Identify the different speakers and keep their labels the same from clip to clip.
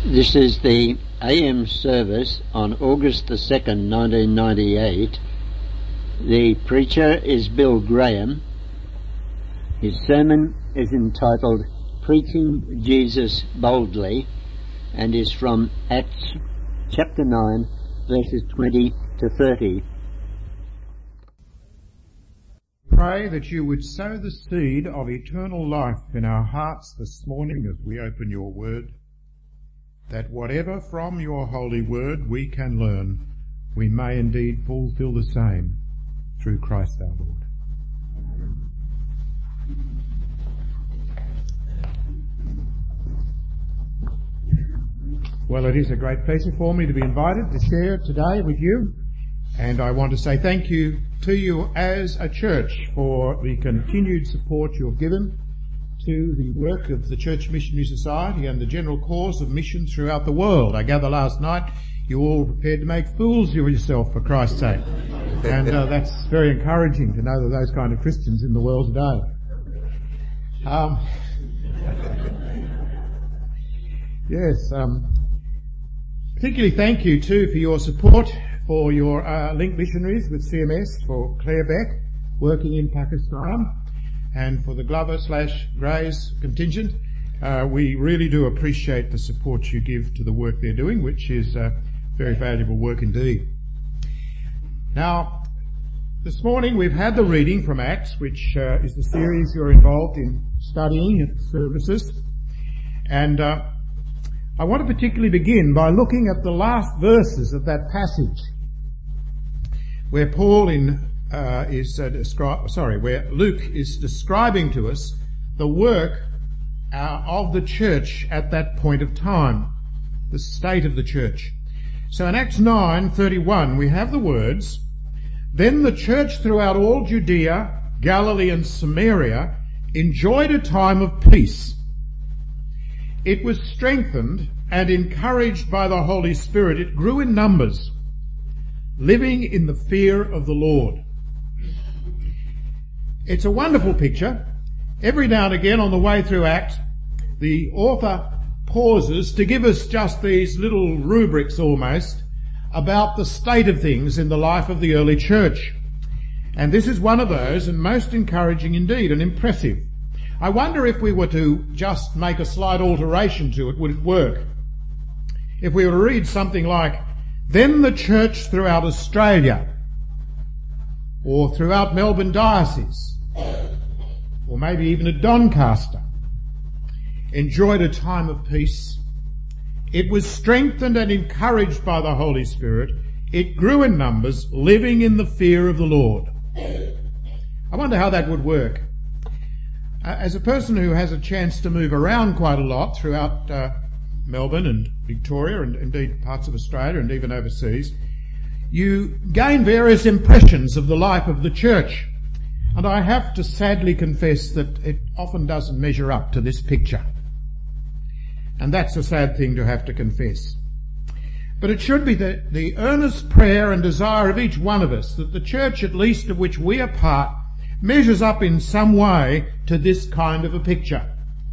Speaker 1: This is the AM service on August the 2nd, 1998. The preacher is Bill Graham. His sermon is entitled Preaching Jesus Boldly and is from Acts chapter 9 verses 20 to 30.
Speaker 2: Pray that you would sow the seed of eternal life in our hearts this morning as we open your word, that whatever from your holy word we can learn, we may indeed fulfill the same through Christ our Lord. Well, it is a great pleasure for me to be invited to share today with you, and I want to say thank you to you as a church for the continued support you've given to the work of the Church Missionary Society and the general cause of mission throughout the world. I gather last night you all prepared to make fools of yourself for Christ's sake, and that's very encouraging to know that those kind of Christians in the world today. Particularly thank you too for your support for your link missionaries with CMS, for Claire Beck working in Pakistan, and for the Glover/Grays contingent. We really do appreciate the support you give to the work they're doing, which is very valuable work indeed. Now, this morning we've had the reading from Acts, which is the series you're involved in studying at the services. And I want to particularly begin by looking at the last verses of that passage, where where Luke is describing to us the work of the church at that point of time, the state of the church. So in Acts 9:31 we have the words, "Then the church throughout all Judea, Galilee and Samaria enjoyed a time of peace. It was strengthened and encouraged by the Holy Spirit. It grew in numbers, living in the fear of the Lord." It's a wonderful picture. Every now and again on the way through Acts, the author pauses to give us just these little rubrics almost about the state of things in the life of the early church. And this is one of those, and most encouraging indeed and impressive. I wonder if we were to just make a slight alteration to it, would it work? If we were to read something like, "Then the church throughout Australia," or throughout Melbourne Diocese, or maybe even at Doncaster, enjoyed a time of peace. It was strengthened and encouraged by the Holy Spirit. It grew in numbers, living in the fear of the Lord. I wonder how that would work. As a person who has a chance to move around quite a lot throughout Melbourne and Victoria and indeed parts of Australia and even overseas, you gain various impressions of the life of the church. And I have to sadly confess that it often doesn't measure up to this picture. And that's a sad thing to have to confess. But it should be the earnest prayer and desire of each one of us that the church, at least of which we are part, measures up in some way to this kind of a picture.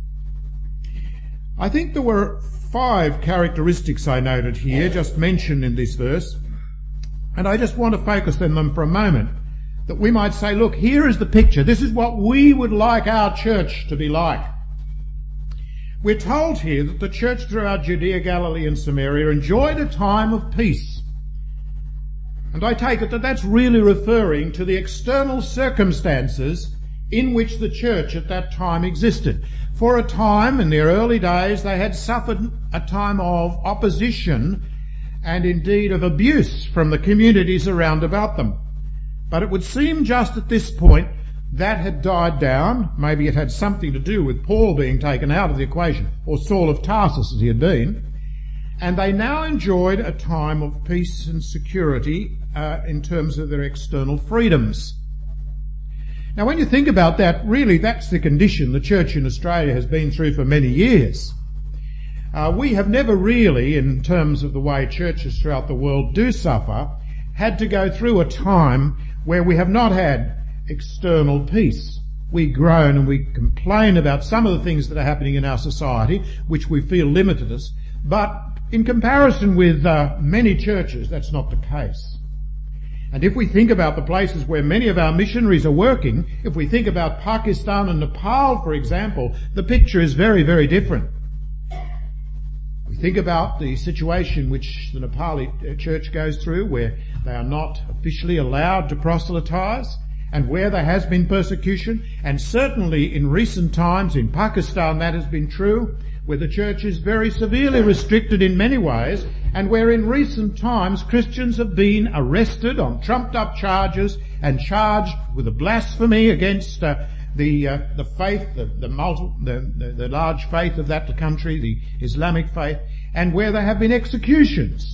Speaker 2: I think there were 5 characteristics I noted here, just mentioned in this verse, and I just want to focus on them for a moment, that we might say, look, here is the picture. This is what we would like our church to be like. We're told here that the church throughout Judea, Galilee and Samaria enjoyed a time of peace. And I take it that that's really referring to the external circumstances in which the church at that time existed. For a time, in their early days, they had suffered a time of opposition and indeed of abuse from the communities around about them. But it would seem just at this point that had died down. Maybe it had something to do with Paul being taken out of the equation, or Saul of Tarsus as he had been. And they now enjoyed a time of peace and security in terms of their external freedoms. Now when you think about that, really that's the condition the church in Australia has been through for many years. We have never really, in terms of the way churches throughout the world do suffer, had to go through a time where we have not had external peace. We groan and we complain about some of the things that are happening in our society, which we feel limited us, But in comparison with many churches, that's not the case. And if we think about the places where many of our missionaries are working, if we think about Pakistan and Nepal, for example, the picture is very, very different. We think about the situation which the Nepali church goes through, where they are not officially allowed to proselytize, and where there has been persecution, and certainly in recent times in Pakistan that has been true, where the church is very severely restricted in many ways, and where in recent times Christians have been arrested on trumped up charges and charged with a blasphemy against the faith, the large faith of that country, the Islamic faith, and where there have been executions.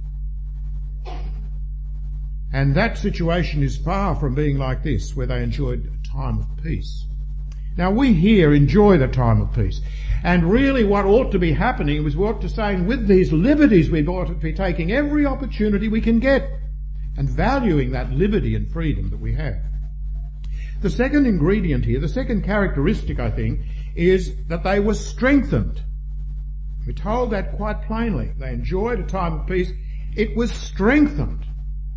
Speaker 2: And that situation is far from being like this, where they enjoyed a time of peace. Now we here enjoy the time of peace. And really what ought to be happening is we ought to say, with these liberties we ought to be taking every opportunity we can get and valuing that liberty and freedom that we have. The second ingredient here, the second characteristic, I think, is that they were strengthened. We're told that quite plainly. They enjoyed a time of peace. It was strengthened.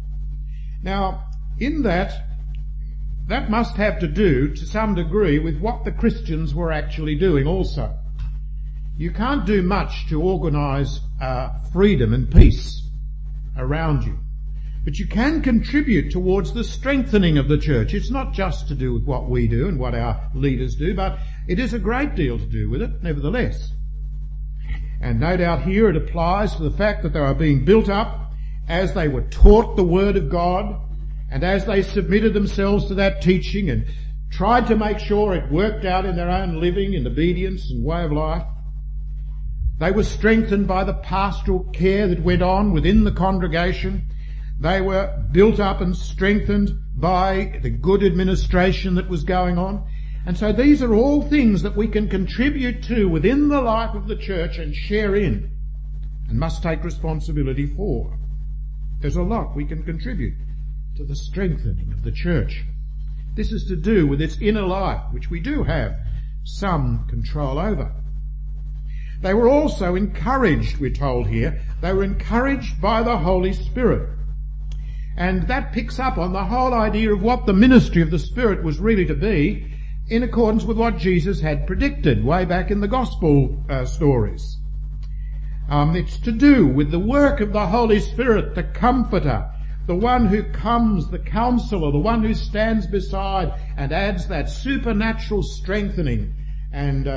Speaker 2: Now, in that must have to do, to some degree, with what the Christians were actually doing also. You can't do much to organise freedom and peace around you. But you can contribute towards the strengthening of the church. It's not just to do with what we do and what our leaders do, but it is a great deal to do with it, nevertheless. And no doubt here it applies to the fact that they are being built up as they were taught the Word of God, and as they submitted themselves to that teaching and tried to make sure it worked out in their own living and obedience and way of life. They were strengthened by the pastoral care that went on within the congregation. They were built up and strengthened by the good administration that was going on. And so these are all things that we can contribute to within the life of the church and share in and must take responsibility for. There's a lot we can contribute to the strengthening of the church. This is to do with its inner life, which we do have some control over. They were also encouraged, we're told here. They were encouraged by the Holy Spirit. And that picks up on the whole idea of what the ministry of the Spirit was really to be, in accordance with what Jesus had predicted way back in the Gospel stories. It's to do with the work of the Holy Spirit, the Comforter, the one who comes, the Counselor, the one who stands beside and adds that supernatural strengthening and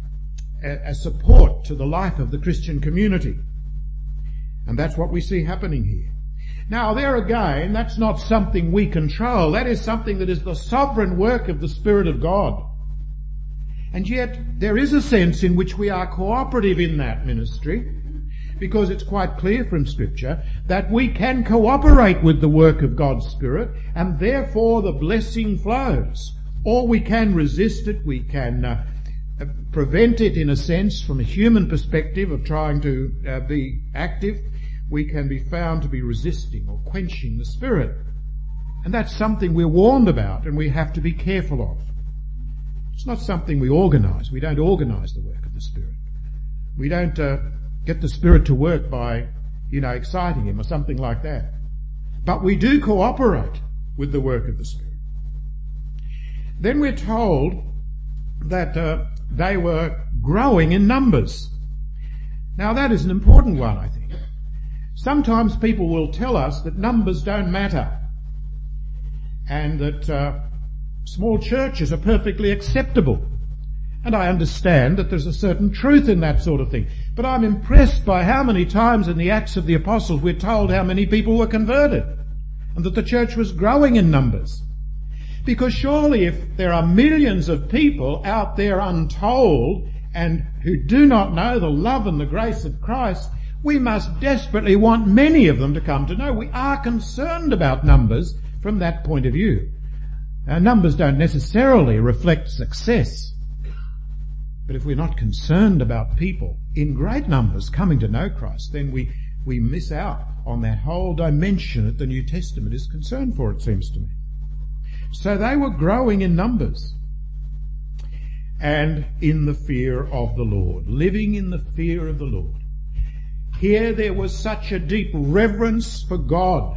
Speaker 2: a support to the life of the Christian community. And that's what we see happening here. Now there again, that's not something we control. That is something that is the sovereign work of the Spirit of God. And yet there is a sense in which we are cooperative in that ministry, because it's quite clear from Scripture that we can cooperate with the work of God's Spirit, and therefore the blessing flows. Or we can resist it, we can prevent it in a sense from a human perspective of trying to be active. We can be found to be resisting or quenching the Spirit. And that's something we're warned about and we have to be careful of. It's not something we organise. We don't organise the work of the Spirit. We don't get the Spirit to work by, exciting Him or something like that. But we do cooperate with the work of the Spirit. Then we're told that they were growing in numbers. Now that is an important one, I think. Sometimes people will tell us that numbers don't matter and that small churches are perfectly acceptable. And I understand that there's a certain truth in that sort of thing. But I'm impressed by how many times in the Acts of the Apostles we're told how many people were converted and that the church was growing in numbers. Because surely if there are millions of people out there untold and who do not know the love and the grace of Christ, we must desperately want many of them to come to know. We are concerned about numbers from that point of view. Numbers don't necessarily reflect success. But if we're not concerned about people in great numbers coming to know Christ, then we miss out on that whole dimension that the New Testament is concerned for, it seems to me. So they were growing in numbers and in the fear of the Lord, living in the fear of the Lord. Here there was such a deep reverence for God,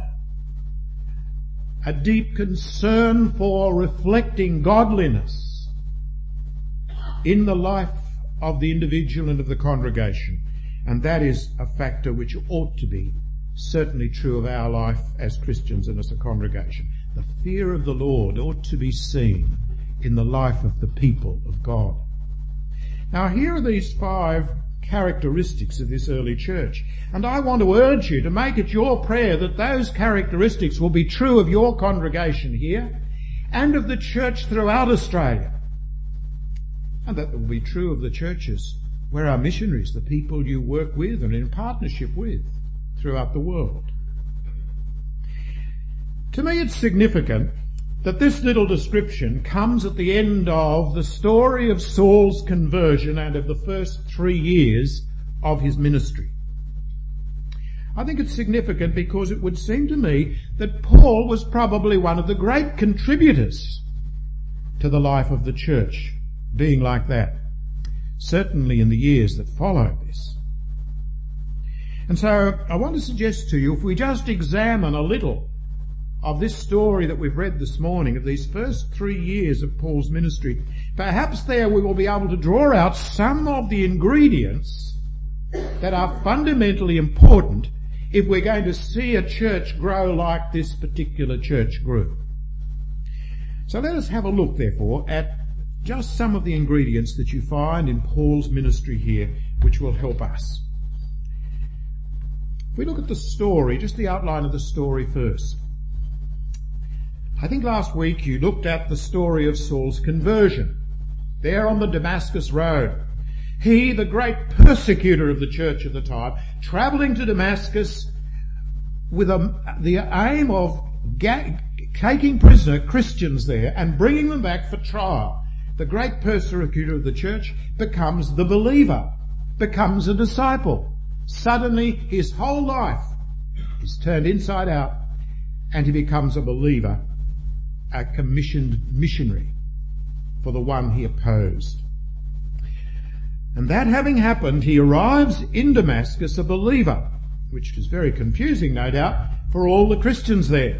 Speaker 2: a deep concern for reflecting godliness in the life of the individual and of the congregation. And that is a factor which ought to be certainly true of our life as Christians and as a congregation. The fear of the Lord ought to be seen in the life of the people of God. Now here are these 5 characteristics of this early church. And I want to urge you to make it your prayer that those characteristics will be true of your congregation here and of the church throughout Australia. And that will be true of the churches where our missionaries, the people you work with and in partnership with throughout the world. To me it's significant that this little description comes at the end of the story of Saul's conversion and of the first 3 years of his ministry. I think it's significant because it would seem to me that Paul was probably one of the great contributors to the life of the church, being like that, certainly in the years that followed this. And so I want to suggest to you, if we just examine a little of this story that we've read this morning, of these first 3 years of Paul's ministry, perhaps there we will be able to draw out some of the ingredients that are fundamentally important if we're going to see a church grow like this particular church grew. So let us have a look, therefore, at just some of the ingredients that you find in Paul's ministry here, which will help us. If we look at the story, just the outline of the story first. I think last week you looked at the story of Saul's conversion, there on the Damascus road. He, the great persecutor of the church at the time, travelling to Damascus with the aim of taking prisoner Christians there and bringing them back for trial. The great persecutor of the church becomes the believer, becomes a disciple. Suddenly his whole life is turned inside out and he becomes a believer, a commissioned missionary for the one he opposed. And that having happened, he arrives in Damascus a believer, which is very confusing, no doubt, for all the Christians there.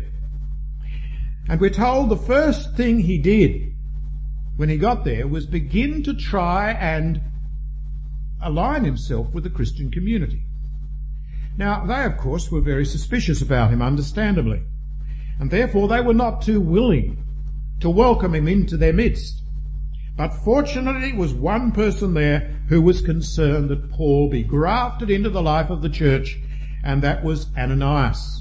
Speaker 2: And we're told the first thing he did when he got there was begin to try and align himself with the Christian community. Now, they, of course, were very suspicious about him, understandably, and therefore they were not too willing to welcome him into their midst. But fortunately, there was one person there who was concerned that Paul be grafted into the life of the church, and that was Ananias.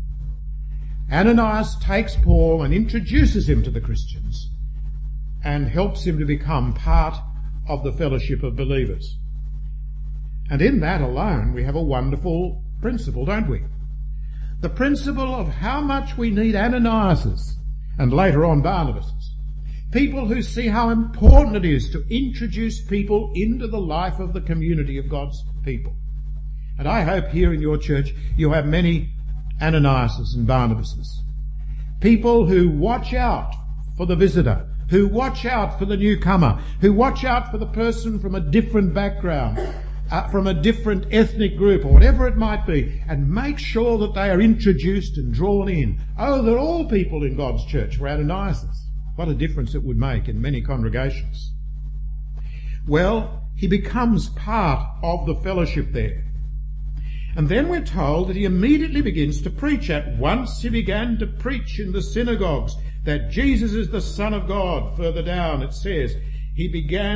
Speaker 2: Ananias takes Paul and introduces him to the Christians and helps him to become part of the fellowship of believers. And in that alone, we have a wonderful principle, don't we? The principle of how much we need Ananiases and later on Barnabases. People who see how important it is to introduce people into the life of the community of God's people. And I hope here in your church you have many Ananiases and Barnabases. People who watch out for the visitor, who watch out for the newcomer, who watch out for the person from a different background, from a different ethnic group or whatever it might be, and make sure that they are introduced and drawn in. Oh, that all people in God's church were Ananiases. What a difference it would make in many congregations. Well, he becomes part of the fellowship there. And then we're told that he immediately begins to preach. At once he began to preach in the synagogues that Jesus is the Son of God. Further down it says, he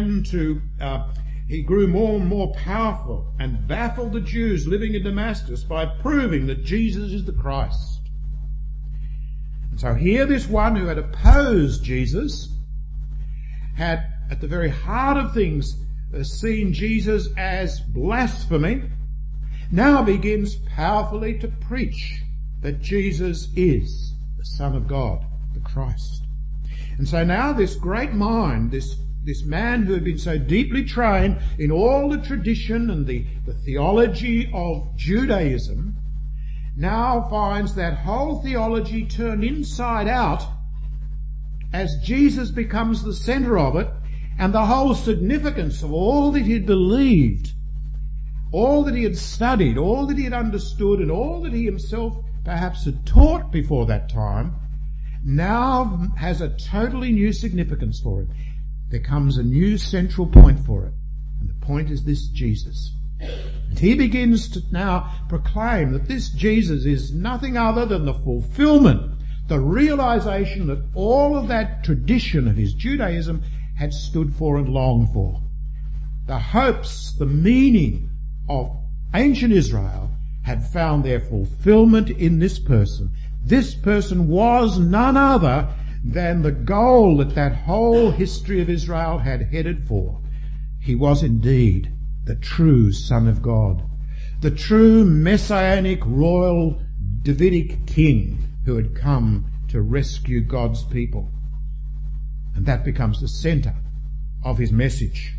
Speaker 2: grew more and more powerful and baffled the Jews living in Damascus by proving that Jesus is the Christ. And so here this one who had opposed Jesus had at the very heart of things seen Jesus as blasphemy, now begins powerfully to preach that Jesus is the Son of God, the Christ. And so now this great mind, this man who had been so deeply trained in all the tradition and the theology of Judaism, now finds that whole theology turned inside out as Jesus becomes the centre of it, and the whole significance of all that he believed all that he had studied, all that he had understood, and all that he himself perhaps had taught before that time, now has a totally new significance for him. There comes a new central point for it. And the point is this Jesus. And he begins to now proclaim that this Jesus is nothing other than the fulfillment, the realization that all of that tradition of his Judaism had stood for and longed for. The hopes, the meaning of ancient Israel had found their fulfillment in this person. This person was none other than the goal that whole history of Israel had headed for. He was indeed the true Son of God, the true messianic royal Davidic king who had come to rescue God's people. And that becomes the centre of his message.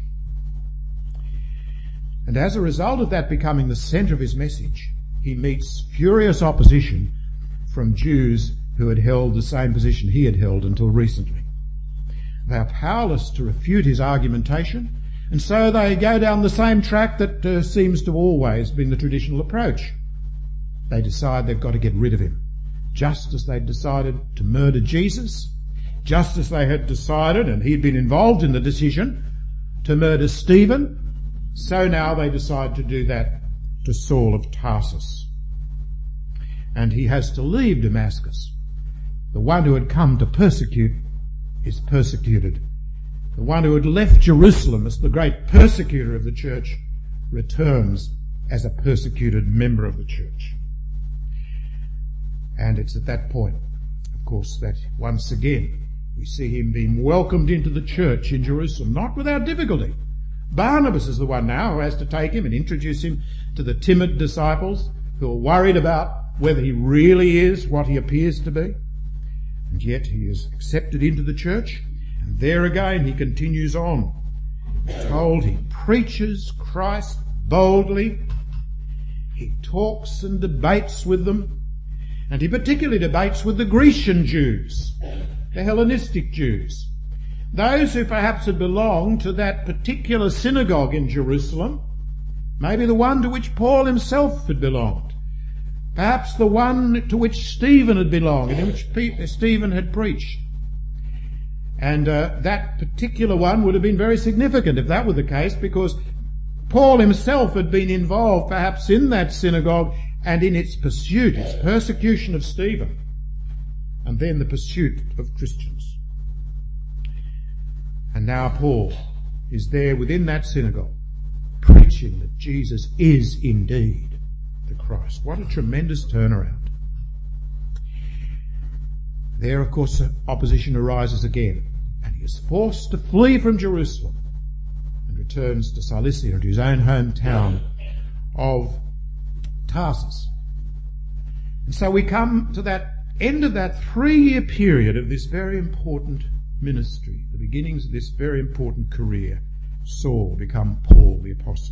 Speaker 2: And as a result of that becoming the centre of his message, he meets furious opposition from Jews who had held the same position he had held until recently. They are powerless to refute his argumentation, and so they go down the same track that seems to have always been the traditional approach. They decide they've got to get rid of him. Just as they decided to murder Jesus, just as they had decided, and he'd been involved in the decision, to murder Stephen, so now they decide to do that to Saul of Tarsus. And he has to leave Damascus. The one who had come to persecute is persecuted. The one who had left Jerusalem as the great persecutor of the church returns as a persecuted member of the church. And it's at that point, of course, that once again we see him being welcomed into the church in Jerusalem, not without difficulty. Barnabas is the one now who has to take him and introduce him to the timid disciples who are worried about whether he really is what he appears to be. And yet he is accepted into the church, and there again he continues on. We're told he preaches Christ boldly, he talks and debates with them, and he particularly debates with the Grecian Jews, the Hellenistic Jews, those who perhaps had belonged to that particular synagogue in Jerusalem, maybe the one to which Paul himself had belonged, perhaps the one to which Stephen had belonged and in which Stephen had preached. And that particular one would have been very significant if that were the case, because Paul himself had been involved perhaps in that synagogue and in its pursuit, its persecution of Stephen, and then the pursuit of Christians. And now Paul is there within that synagogue, preaching that Jesus is indeed the Christ. What a tremendous turnaround. There, of course, opposition arises again, and he is forced to flee from Jerusalem and returns to Cilicia, to his own hometown of Tarsus. And so we come to that end of that 3-year period of this very important ministry, the beginnings of this very important career. Saul become Paul the Apostle.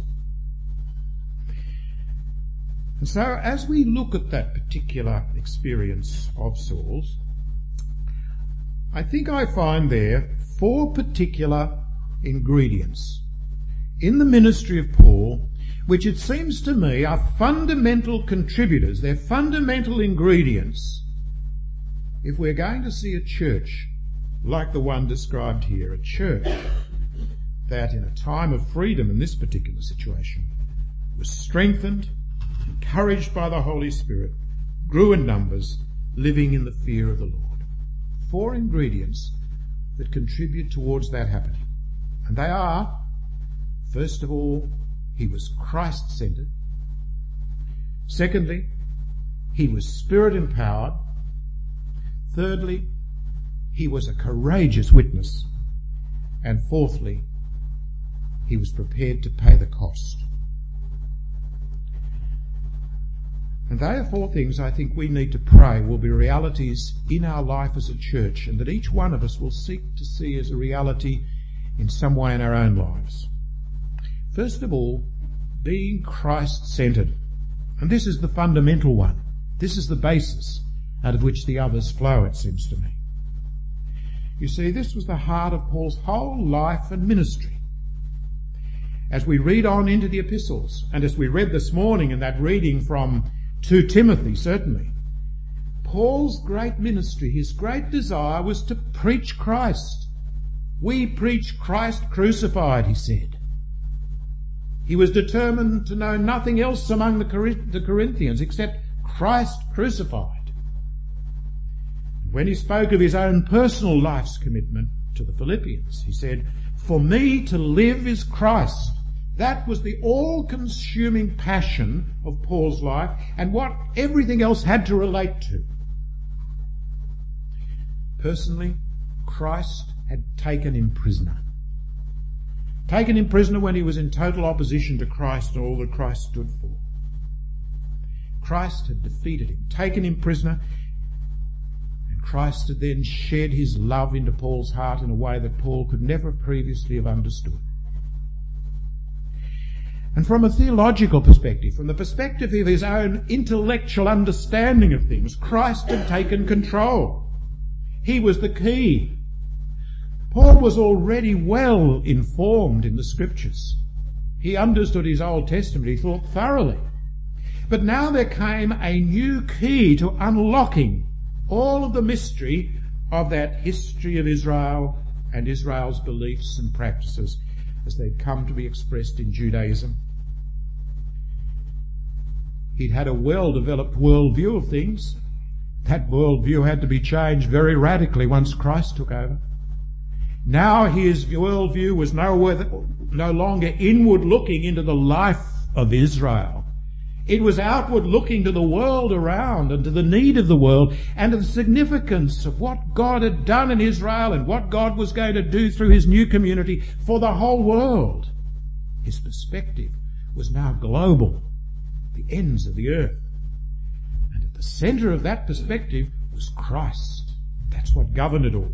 Speaker 2: And so as we look at that particular experience of Saul's, I think I find there 4 particular ingredients in the ministry of Paul, which it seems to me are fundamental contributors, they're fundamental ingredients if we're going to see a church like the one described here, a church that in a time of freedom in this particular situation was strengthened, encouraged by the Holy Spirit, grew in numbers, living in the fear of the Lord. 4 ingredients that contribute towards that happening. And they are, first of all, he was Christ-centered. Secondly, he was Spirit-empowered. Thirdly, he was a courageous witness. And fourthly, he was prepared to pay the cost. And they are 4 things I think we need to pray will be realities in our life as a church, and that each one of us will seek to see as a reality in some way in our own lives. First of all, being Christ-centered. And this is the fundamental one. This is the basis out of which the others flow, it seems to me. You see, this was the heart of Paul's whole life and ministry. as we read on into the epistles, and as we read this morning in that reading from 2 Timothy, certainly, Paul's great ministry, his great desire was to preach Christ. We preach Christ crucified, he said. He was determined to know nothing else among the Corinthians except Christ crucified. When he spoke of his own personal life's commitment to the Philippians, he said, "For me to live is Christ." That was the all-consuming passion of Paul's life and what everything else had to relate to. Personally, Christ had taken him prisoner. Taken him prisoner when he was in total opposition to Christ and all that Christ stood for. Christ had defeated him, taken him prisoner, and Christ had then shed his love into Paul's heart in a way that Paul could never previously have understood. And from a theological perspective, from the perspective of his own intellectual understanding of things, Christ had taken control. He was the key. Paul was already well informed in the Scriptures. He understood his Old Testament, he thought thoroughly. But now there came a new key to unlocking all of the mystery of that history of Israel and Israel's beliefs and practices as they'd come to be expressed in Judaism. He'd had a well-developed worldview of things. That worldview had to be changed very radically once Christ took over. Now his worldview was no longer inward looking into the life of Israel. It was outward looking to the world around and to the need of the world and to the significance of what God had done in Israel and what God was going to do through his new community for the whole world. His perspective was now global, the ends of the earth. And at the centre of that perspective was Christ. That's what governed it all.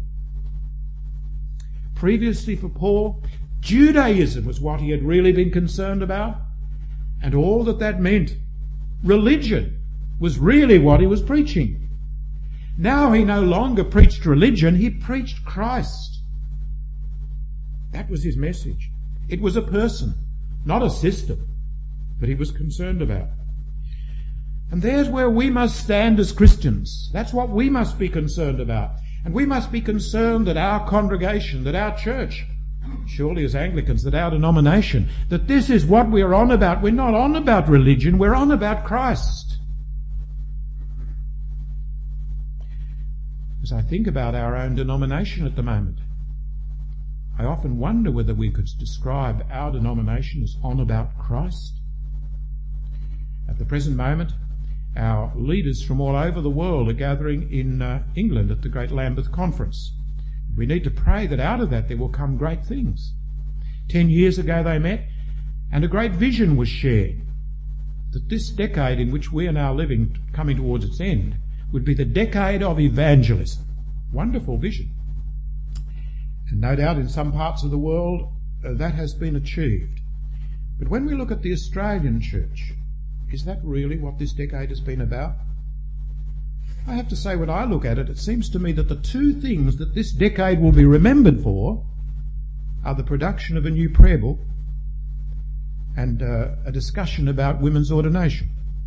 Speaker 2: Previously for Paul, Judaism was what he had really been concerned about, and all that meant. Religion was really what he was preaching. Now he no longer preached religion, he preached Christ. That was his message. It was a person, not a system, that he was concerned about. And there's where we must stand as Christians. That's what we must be concerned about. And we must be concerned that our congregation, that our church, surely as Anglicans, that our denomination, that this is what we are on about. We're not on about religion, we're on about Christ. As I think about our own denomination at the moment, I often wonder whether we could describe our denomination as on about Christ. At the present moment, our leaders from all over the world are gathering in England at the Great Lambeth Conference. We need to pray that out of that there will come great things. 10 years ago they met and a great vision was shared that this decade in which we are now living, coming towards its end, would be the decade of evangelism. Wonderful vision. And no doubt in some parts of the world that has been achieved. But when we look at the Australian church, is that really what this decade has been about? I have to say, when I look at it, it seems to me that the two things that this decade will be remembered for are the production of a new prayer book and a discussion about women's ordination.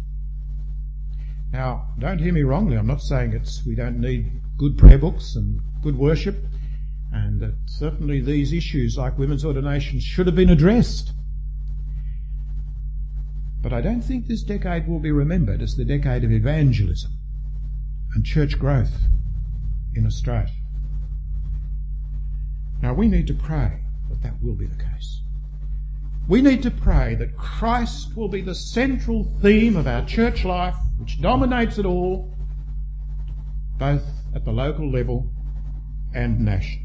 Speaker 2: Now, don't hear me wrongly. I'm not saying we don't need good prayer books and good worship, and that certainly these issues like women's ordination should have been addressed. But I don't think this decade will be remembered as the decade of evangelism and church growth in Australia. Now we need to pray that will be the case. We need to pray that Christ will be the central theme of our church life, which dominates it all, both at the local level and nationally.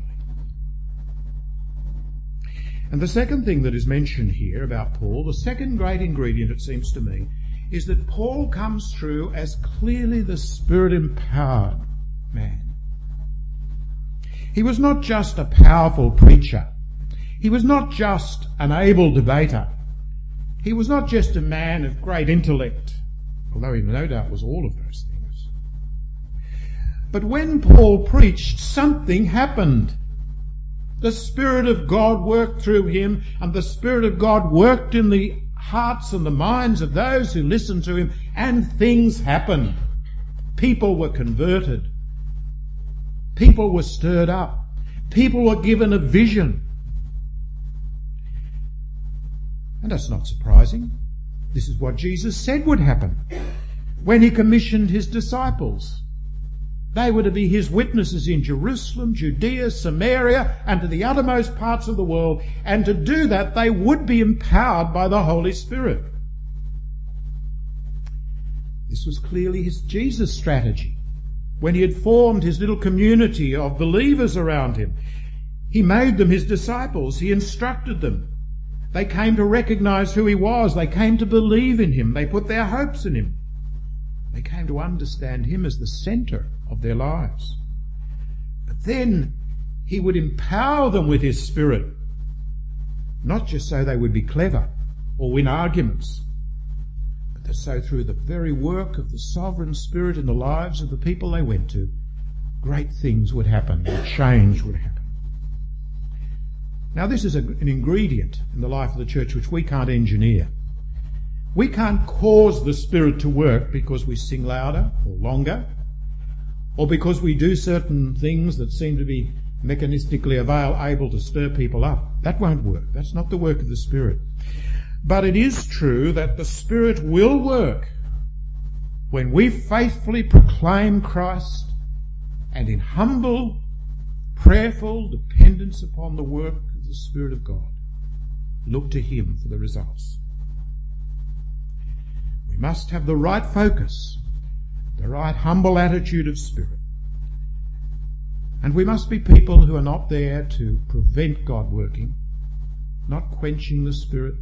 Speaker 2: And the second thing that is mentioned here about Paul, the second great ingredient, it seems to me, is that Paul comes through as clearly the Spirit-empowered man. He was not just a powerful preacher. He was not just an able debater. He was not just a man of great intellect, although he no doubt was all of those things. But when Paul preached, something happened. The Spirit of God worked through him, and the Spirit of God worked in the hearts and the minds of those who listened to him, and things happened. People were converted. People were stirred up. People were given a vision. And that's not surprising. This is what Jesus said would happen when he commissioned his disciples. They were to be his witnesses in Jerusalem, Judea, Samaria, and to the uttermost parts of the world. And to do that, they would be empowered by the Holy Spirit. This was clearly Jesus' strategy. When he had formed his little community of believers around him, he made them his disciples. He instructed them. They came to recognize who he was. They came to believe in him. They put their hopes in him. They came to understand him as the center of their lives. But then he would empower them with his Spirit, not just so they would be clever or win arguments, but that so through the very work of the sovereign Spirit in the lives of the people they went to, great things would happen and change would happen. Now this is an ingredient in the life of the church which we can't engineer. We can't cause the Spirit to work because we sing louder or longer, or because we do certain things that seem to be mechanistically able to stir people up. That won't work. That's not the work of the Spirit. But it is true that the Spirit will work when we faithfully proclaim Christ and in humble, prayerful dependence upon the work of the Spirit of God, look to him for the results. We must have the right focus, the right humble attitude of spirit. And we must be people who are not there to prevent God working, not quenching the Spirit,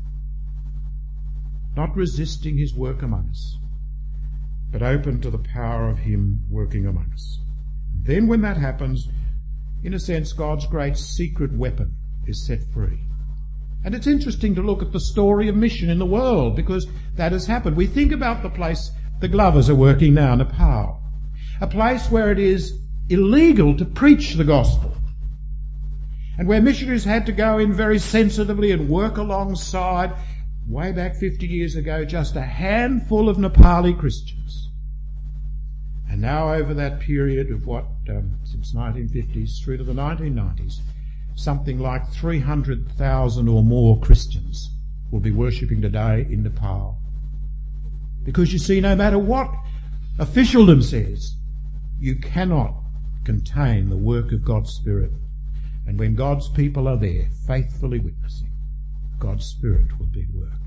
Speaker 2: not resisting his work among us, but open to the power of him working among us. Then when that happens, in a sense, God's great secret weapon is set free. And it's interesting to look at the story of mission in the world, because that has happened. We think about the place the Glovers are working now, Nepal, a place where it is illegal to preach the gospel, and where missionaries had to go in very sensitively and work alongside, way back 50 years ago, just a handful of Nepali Christians. And now over that period of since 1950s through to the 1990s, something like 300,000 or more Christians will be worshipping today in Nepal. Because you see, no matter what officialdom says, you cannot contain the work of God's Spirit. And when God's people are there, faithfully witnessing, God's Spirit will be at work.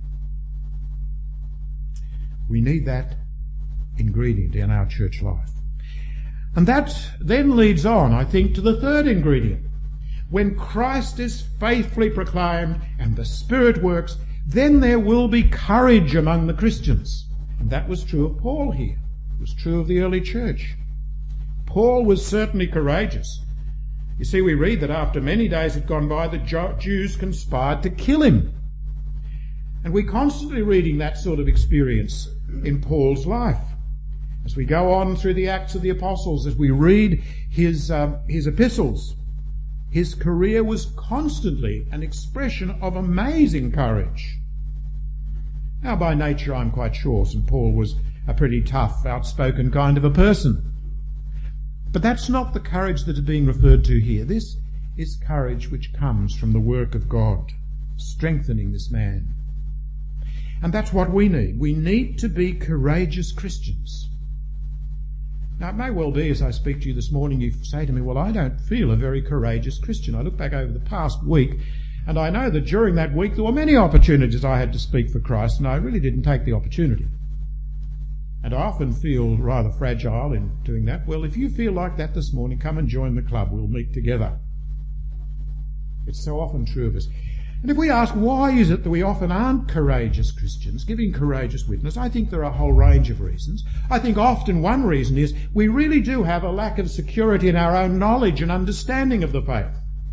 Speaker 2: We need that ingredient in our church life. And that then leads on, I think, to the third ingredient. When Christ is faithfully proclaimed and the Spirit works, then there will be courage among the Christians. And that was true of Paul here. It was true of the early church. Paul was certainly courageous. You see, we read that after many days had gone by, the Jews conspired to kill him. And we're constantly reading that sort of experience in Paul's life. As we go on through the Acts of the Apostles, as we read his epistles, his career was constantly an expression of amazing courage. Now, by nature, I'm quite sure St. Paul was a pretty tough, outspoken kind of a person. But that's not the courage that is being referred to here. This is courage which comes from the work of God, strengthening this man. And that's what we need. We need to be courageous Christians. Now, it may well be, as I speak to you this morning, you say to me, well, I don't feel a very courageous Christian. I look back over the past week, and I know that during that week there were many opportunities I had to speak for Christ, and I really didn't take the opportunity. And I often feel rather fragile in doing that. Well, if you feel like that this morning, come and join the club. We'll meet together. It's so often true of us. And if we ask why is it that we often aren't courageous Christians, giving courageous witness, I think there are a whole range of reasons. I think often one reason is we really do have a lack of security in our own knowledge and understanding of the faith.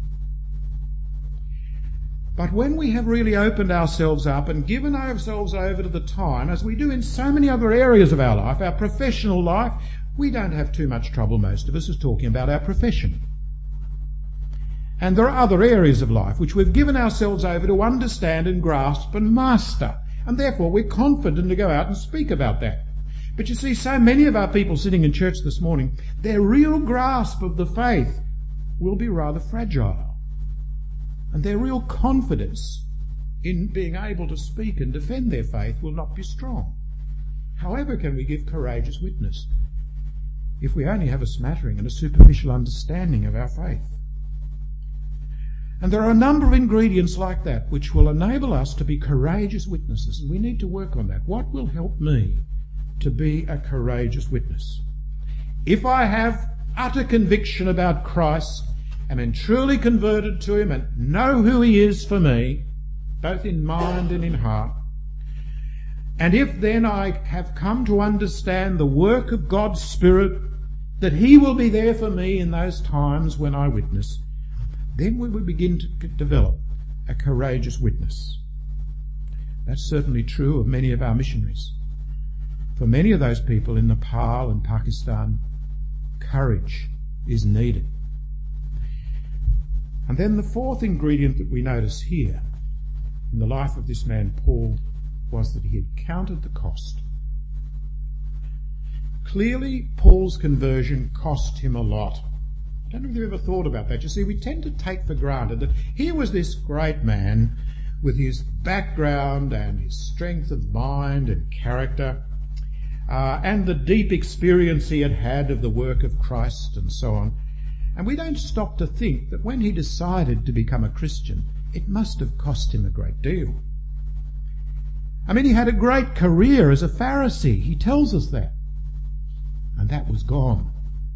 Speaker 2: But when we have really opened ourselves up and given ourselves over to the time, as we do in so many other areas of our life, our professional life, we don't have too much trouble, most of us, as talking about our profession. And there are other areas of life which we've given ourselves over to understand and grasp and master. And therefore we're confident to go out and speak about that. But you see, so many of our people sitting in church this morning, their real grasp of the faith will be rather fragile. And their real confidence in being able to speak and defend their faith will not be strong. However can we give courageous witness if we only have a smattering and a superficial understanding of our faith? And there are a number of ingredients like that which will enable us to be courageous witnesses, and we need to work on that. What will help me to be a courageous witness? If I have utter conviction about Christ, am truly converted to him and know who he is for me, both in mind and in heart, and if then I have come to understand the work of God's Spirit, that he will be there for me in those times when I witness, then we will begin to develop a courageous witness. That's certainly true of many of our missionaries. For many of those people in Nepal and Pakistan, courage is needed. And then the fourth ingredient that we notice here in the life of this man Paul was that he had counted the cost. Clearly, Paul's conversion cost him a lot. I don't know if you've ever thought about that. You see, we tend to take for granted that here was this great man with his background and his strength of mind and character, and the deep experience he had had of the work of Christ and so on. And we don't stop to think that when he decided to become a Christian, it must have cost him a great deal. I mean, he had a great career as a Pharisee. He tells us that. And that was gone.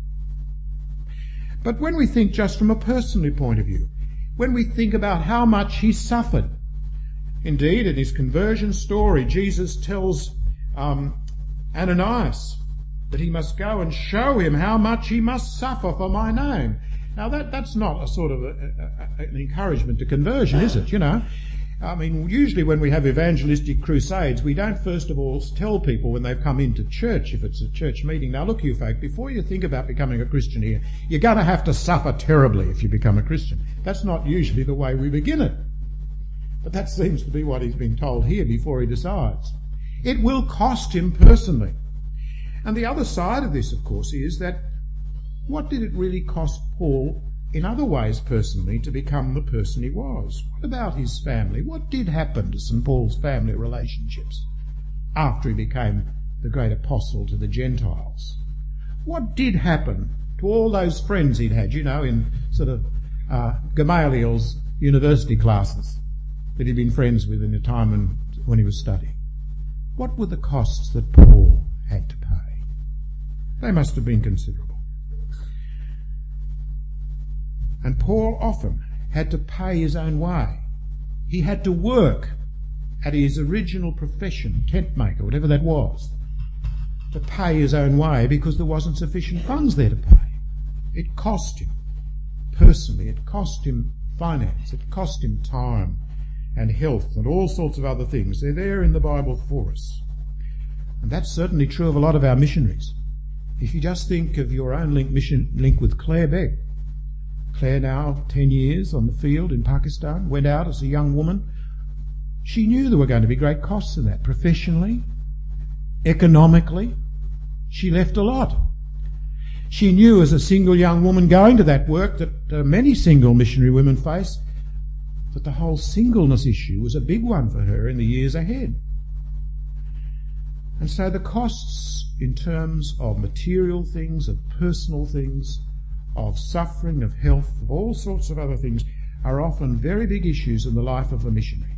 Speaker 2: But when we think just from a personal point of view, when we think about how much he suffered, indeed, in his conversion story, Jesus tells Ananias that he must go and show him how much he must suffer for my name. Now that's not a sort of an encouragement to conversion, is it? You know, I mean, usually when we have evangelistic crusades, we don't first of all tell people when they've come into church, if it's a church meeting, now look you folk, before you think about becoming a Christian here, you're going to have to suffer terribly if you become a Christian. That's not usually the way we begin it. But that seems to be what he's been told here before he decides. It will cost him personally. And the other side of this, of course, is that what did it really cost Paul in other ways personally to become the person he was? What about his family? What did happen to St. Paul's family relationships after he became the great apostle to the Gentiles? What did happen to all those friends he'd had, you know, in sort of Gamaliel's university classes that he'd been friends with in the time when he was studying? What were the costs that Paul had to pay? They must have been considerable. And Paul often had to pay his own way. He had to work at his original profession, tent maker, whatever that was, to pay his own way because there wasn't sufficient funds there to pay. It cost him personally, it cost him finance, it cost him time and health and all sorts of other things. They're there in the Bible for us. And that's certainly true of a lot of our missionaries. If you just think of your own link with Claire Beck. Claire now 10 years on the field in Pakistan, went out as a young woman. She knew there were going to be great costs in that, professionally, economically. She left a lot. She knew as a single young woman going to that work that many single missionary women face, that the whole singleness issue was a big one for her in the years ahead. And so the costs in terms of material things, of personal things, of suffering, of health, of all sorts of other things, are often very big issues in the life of a missionary.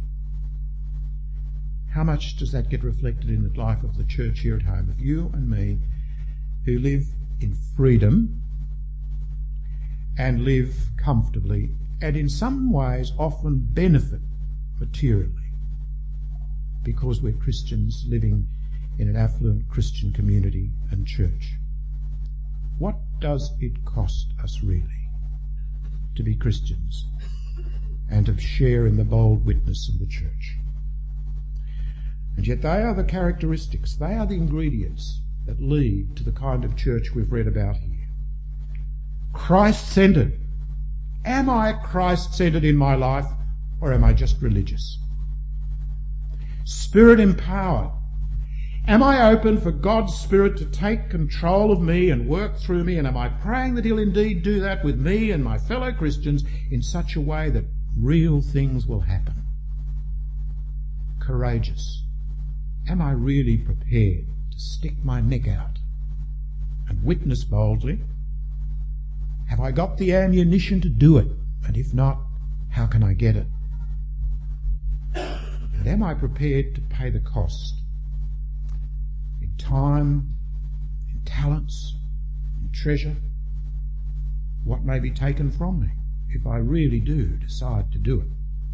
Speaker 2: How much does that get reflected in the life of the church here at home, of you and me, who live in freedom and live comfortably and in some ways often benefit materially because we're Christians living in an affluent Christian community and church? What does it cost us really to be Christians and to share in the bold witness of the church? And yet they are the characteristics, they are the ingredients that lead to the kind of church we've read about here. Christ-centered, Am I Christ-centered in my life, or am I just religious? Spirit-empowered. Am I open for God's Spirit to take control of me and work through me? And am I praying that He'll indeed do that with me and my fellow Christians in such a way that real things will happen? Courageous. Am I really prepared to stick my neck out and witness boldly? Have I got the ammunition to do it? And if not, how can I get it? And am I prepared to pay the cost in time, in talents, in treasure, what may be taken from me if I really do decide to do it?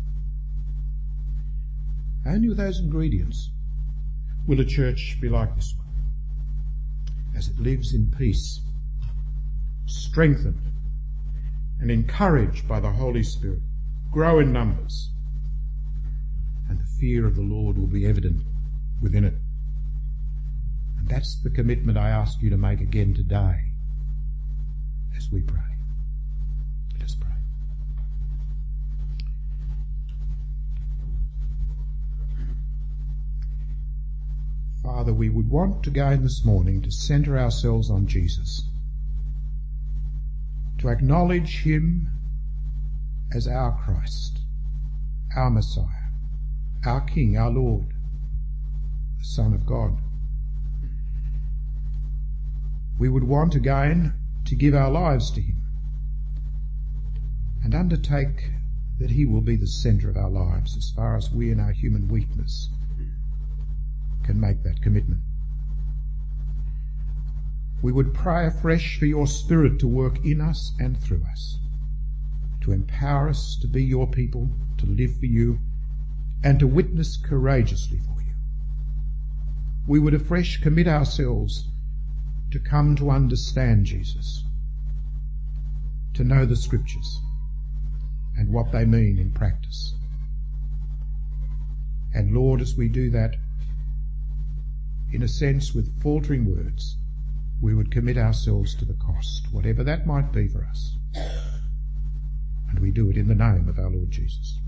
Speaker 2: Only with those ingredients will a church be like this one, as it lives in peace, strengthened and encouraged by the Holy Spirit, grow in numbers, and the fear of the Lord will be evident within it. And that's the commitment I ask you to make again today as we pray. Let us pray. Father, we would want to go in this morning to centre ourselves on Jesus, to acknowledge Him as our Christ, our Messiah, our King, our Lord, the Son of God. We would want again to give our lives to Him and undertake that He will be the centre of our lives as far as we in our human weakness can make that commitment. We would pray afresh for your Spirit to work in us and through us, to empower us to be your people, to live for you, and to witness courageously for you. We would afresh commit ourselves to come to understand Jesus, to know the Scriptures and what they mean in practice. And Lord, as we do that, in a sense with faltering words, we would commit ourselves to the cost, whatever that might be for us. And we do it in the name of our Lord Jesus.